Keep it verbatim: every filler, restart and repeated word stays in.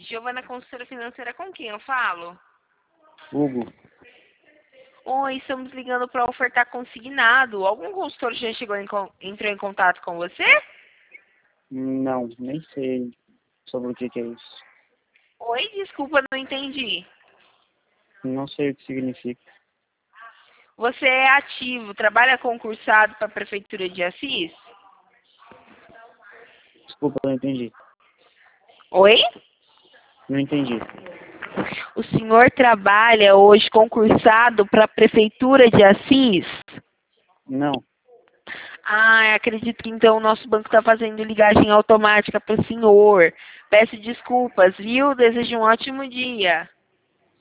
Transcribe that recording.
Giovana, consultora financeira, com quem eu falo? Hugo. Oi, estamos ligando para ofertar consignado. Algum consultor já chegou em, con- entrou em contato com você? Não, nem sei sobre o que, que é isso. Oi, desculpa, não entendi. Não sei o que significa. Você é ativo, trabalha concursado para a Prefeitura de Assis? Desculpa, não entendi. Oi? Não entendi. O senhor trabalha hoje concursado para a Prefeitura de Assis? Não. Ah, acredito que então o nosso banco está fazendo ligagem automática para o senhor. Peço desculpas, viu? Desejo um ótimo dia.